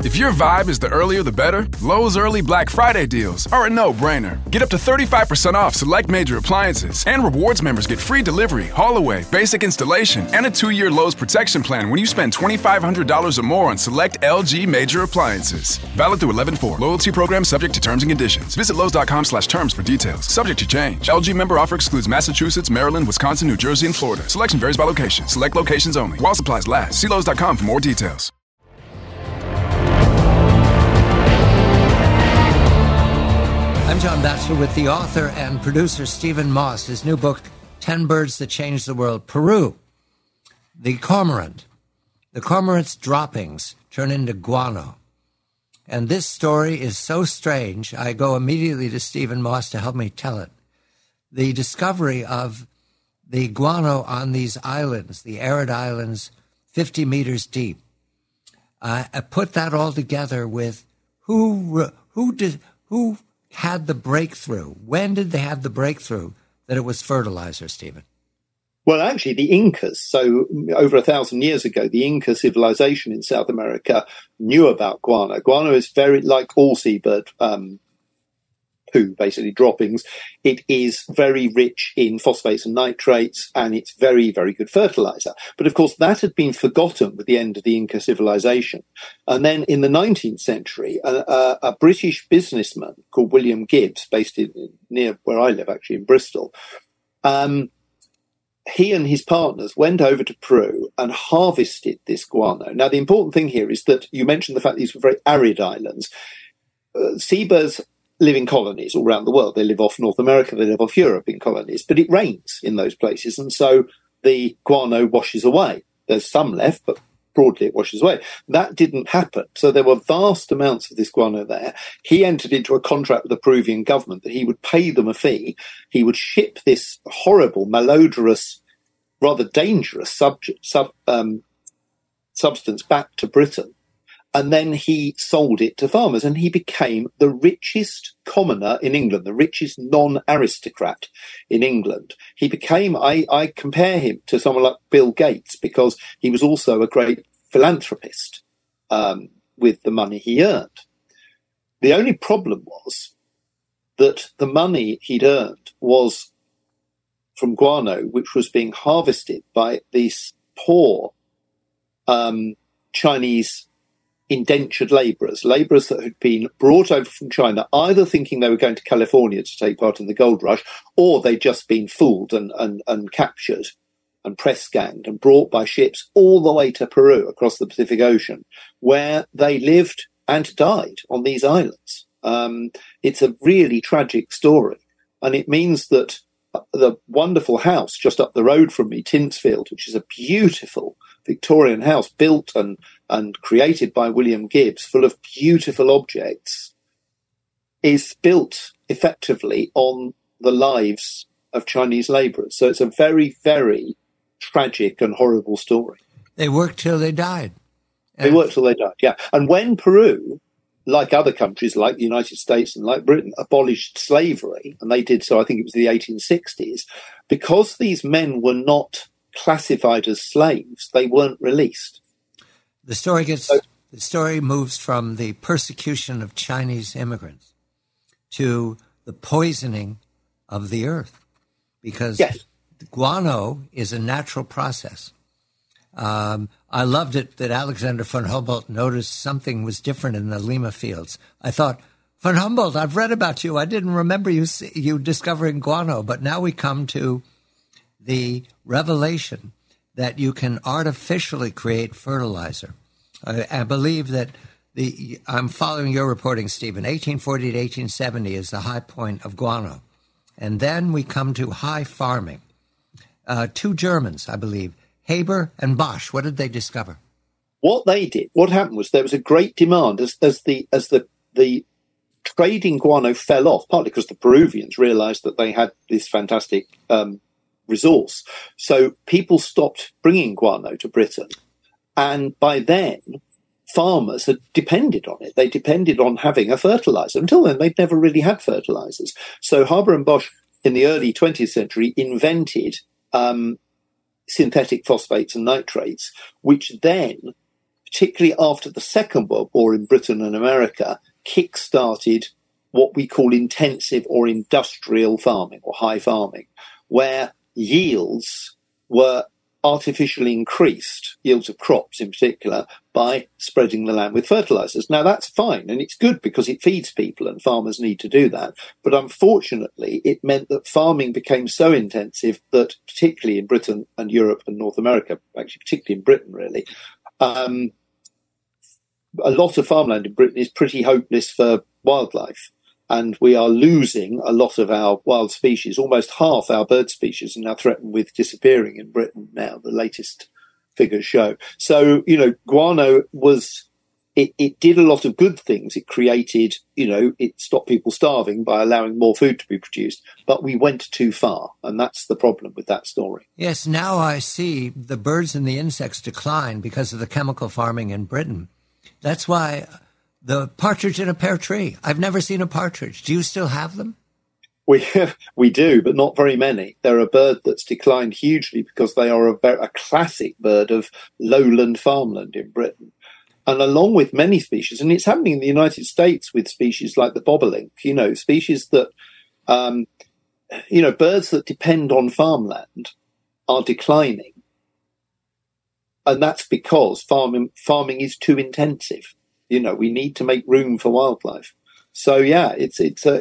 If your vibe is the earlier the better, Lowe's early Black Friday deals are a no-brainer. Get up to 35% off select major appliances, and rewards members get free delivery, haul-away, basic installation, and a 2-year Lowe's protection plan when you spend $2,500 or more on select LG major appliances. Valid through 11/4. Loyalty program subject to terms and conditions. Visit Lowe's.com/terms for details. Subject to change. LG member offer excludes Massachusetts, Maryland, Wisconsin, New Jersey, and Florida. Selection varies by location. Select locations only. While supplies last. See Lowe's.com for more details. I'm John Batchelor with the author and producer Stephen Moss. His new book, 10 Birds That Changed the World. Peru, the cormorant. The cormorant's droppings turn into guano. And this story is so strange, I go immediately to Stephen Moss to help me tell it. The discovery of the guano on these islands, the arid islands, 50 meters deep. I put that all together with who had the breakthrough? When did they have the breakthrough that it was fertilizer, Stephen? Well, actually, the Incas. So over 1,000 years ago, the Inca civilization in South America knew about guano. Guano is very, like all seabird poo, basically droppings. It is very rich in phosphates and nitrates, and it's very, very good fertilizer. But of course, that had been forgotten with the end of the Inca civilization. And then in the 19th century, a British businessman called William Gibbs, based near where I live, actually in Bristol, he and his partners went over to Peru and harvested this guano. Now, the important thing here is that you mentioned the fact these were very arid islands. Seabirds live in colonies all around the world. They live off North America, they live off Europe in colonies, but it rains in those places, and so the guano washes away. There's some left, but broadly it washes away. That didn't happen. So there were vast amounts of this guano there. He entered into a contract with the Peruvian government that he would pay them a fee. He would ship this horrible, malodorous, rather dangerous substance back to Britain. And then he sold it to farmers, and he became the richest commoner in England, the richest non-aristocrat in England. He became, I compare him to someone like Bill Gates, because he was also a great philanthropist with the money he earned. The only problem was that the money he'd earned was from guano, which was being harvested by these poor Chinese indentured labourers that had been brought over from China, either thinking they were going to California to take part in the gold rush, or they'd just been fooled and captured and press ganged and brought by ships all the way to Peru across the Pacific Ocean, where they lived and died on these islands. It's a really tragic story. And it means that the wonderful house just up the road from me, Tinsfield, which is a beautiful Victorian house built and created by William Gibbs, full of beautiful objects, is built effectively on the lives of Chinese labourers. So it's a very, very tragic and horrible story. They worked till they died. They worked till they died, yeah. And when Peru, like other countries, like the United States and like Britain, abolished slavery, and they did so, I think it was the 1860s, because these men were not classified as slaves, they weren't released. The story moves from the persecution of Chinese immigrants to the poisoning of the earth, because guano is a natural process. I loved it that Alexander von Humboldt noticed something was different in the Lima fields. I thought, von Humboldt, I've read about you. I didn't remember you discovering guano, but now we come to the revelation that you can artificially create fertilizer. I believe that I'm following your reporting, Stephen. 1840 to 1870 is the high point of guano. And then we come to high farming. Two Germans, I believe, Haber and Bosch. What did they discover? What happened was there was a great demand as the trade in guano fell off, partly because the Peruvians realized that they had this fantastic resource. So people stopped bringing guano to Britain. And by then, farmers had depended on it. They depended on having a fertilizer. Until then, they'd never really had fertilizers. So Haber and Bosch in the early 20th century invented synthetic phosphates and nitrates, which then particularly after the Second World War in Britain and America, kick-started what we call intensive or industrial farming or high farming, where yields were artificially increased, yields of crops in particular, by spreading the land with fertilizers. Now, that's fine, and it's good because it feeds people and farmers need to do that. But unfortunately, it meant that farming became so intensive that, particularly in Britain and Europe and North America, actually particularly in Britain, really, a lot of farmland in Britain is pretty hopeless for wildlife. And we are losing a lot of our wild species. Almost half our bird species are now threatened with disappearing in Britain now, the latest figures show. So, guano it did a lot of good things. It created, it stopped people starving by allowing more food to be produced. But we went too far. And that's the problem with that story. Yes, now I see the birds and the insects decline because of the chemical farming in Britain. That's why the partridge in a pear tree. I've never seen a partridge. Do you still have them? We do, but not very many. They're a bird that's declined hugely because they are a classic bird of lowland farmland in Britain. And along with many species, and it's happening in the United States with species like the bobolink, species that, birds that depend on farmland are declining. And that's because farming is too intensive. We need to make room for wildlife. So yeah, it's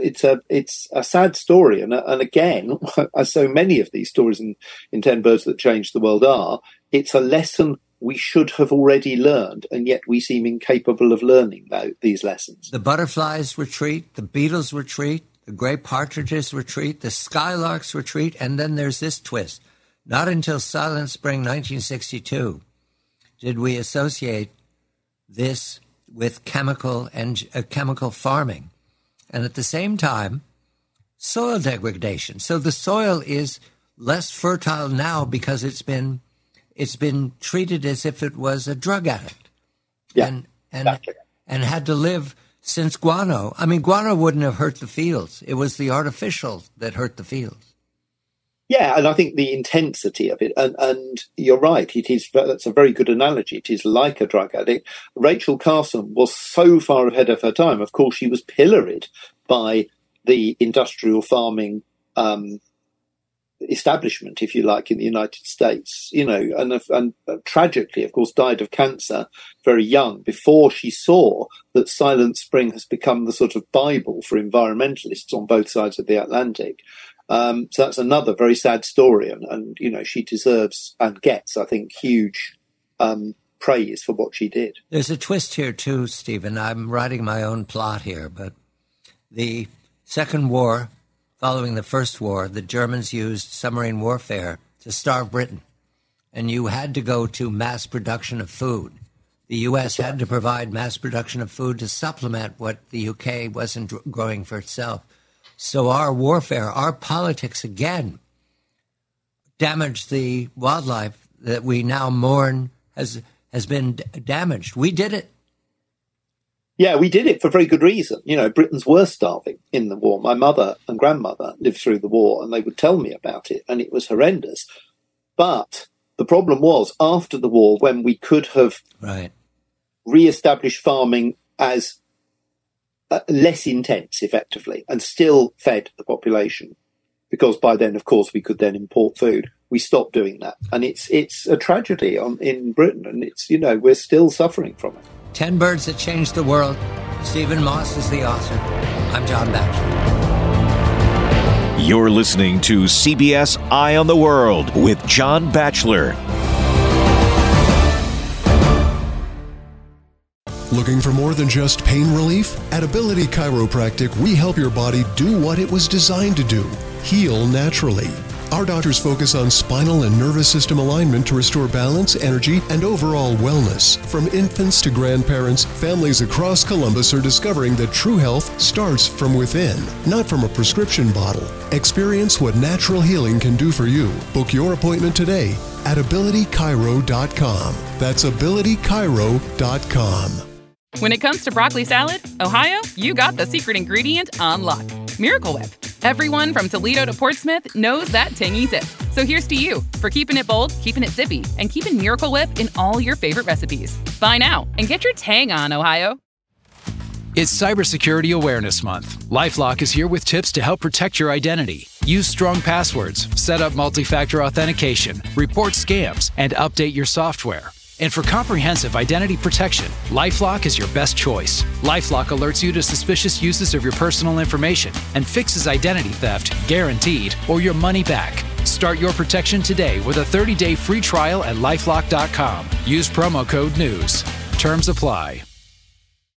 a sad story, and again, as so many of these stories in 10 Birds That Changed the World are, it's a lesson we should have already learned, and yet we seem incapable of learning these lessons. The butterflies retreat, the beetles retreat, the gray partridges retreat, the skylarks retreat, and then there's this twist. Not until Silent Spring 1962 did we associate this with chemical farming, and at the same time, soil degradation. So the soil is less fertile now because it's been treated as if it was a drug addict, and had to live since guano. I mean, guano wouldn't have hurt the fields; it was the artificial that hurt the fields. Yeah, and I think the intensity of it, and you're right, that's a very good analogy. It is like a drug addict. Rachel Carson was so far ahead of her time. Of course, she was pilloried by the industrial farming establishment, if you like, in the United States, and tragically, of course, died of cancer very young before she saw that Silent Spring has become the sort of Bible for environmentalists on both sides of the Atlantic. So that's another very sad story, and she deserves and gets, I think, huge praise for what she did. There's a twist here too, Stephen. I'm writing my own plot here, but the Second War, following the First War, the Germans used submarine warfare to starve Britain, and you had to go to mass production of food. The U.S. had to provide mass production of food to supplement what the UK wasn't growing for itself. So our warfare, our politics, again, damaged the wildlife that we now mourn has been damaged. We did it. Yeah, we did it for very good reason. Britons were starving in the war. My mother and grandmother lived through the war, and they would tell me about it, and it was horrendous. But the problem was, after the war, when we could have re-established farming as less intense, effectively, and still fed the population, because by then, of course, we could then import food. We stopped doing that, and it's a tragedy in Britain, and we're still suffering from it. 10 Birds That Changed the World. Stephen Moss is the author. I'm John Batchelor. You're listening to CBS Eye on the World with John Batchelor. Looking for more than just pain relief? At Ability Chiropractic, we help your body do what it was designed to do, heal naturally. Our doctors focus on spinal and nervous system alignment to restore balance, energy, and overall wellness. From infants to grandparents, families across Columbus are discovering that true health starts from within, not from a prescription bottle. Experience what natural healing can do for you. Book your appointment today at AbilityChiro.com. That's AbilityChiro.com. When it comes to broccoli salad, Ohio, you got the secret ingredient on lock. Miracle Whip. Everyone from Toledo to Portsmouth knows that tangy zip. So here's to you for keeping it bold, keeping it zippy, and keeping Miracle Whip in all your favorite recipes. Buy now and get your tang on, Ohio. It's Cybersecurity Awareness Month. LifeLock is here with tips to help protect your identity. Use strong passwords, set up multi-factor authentication, report scams, and update your software. And for comprehensive identity protection, LifeLock is your best choice. LifeLock alerts you to suspicious uses of your personal information and fixes identity theft, guaranteed, or your money back. Start your protection today with a 30-day free trial at LifeLock.com. Use promo code NEWS. Terms apply.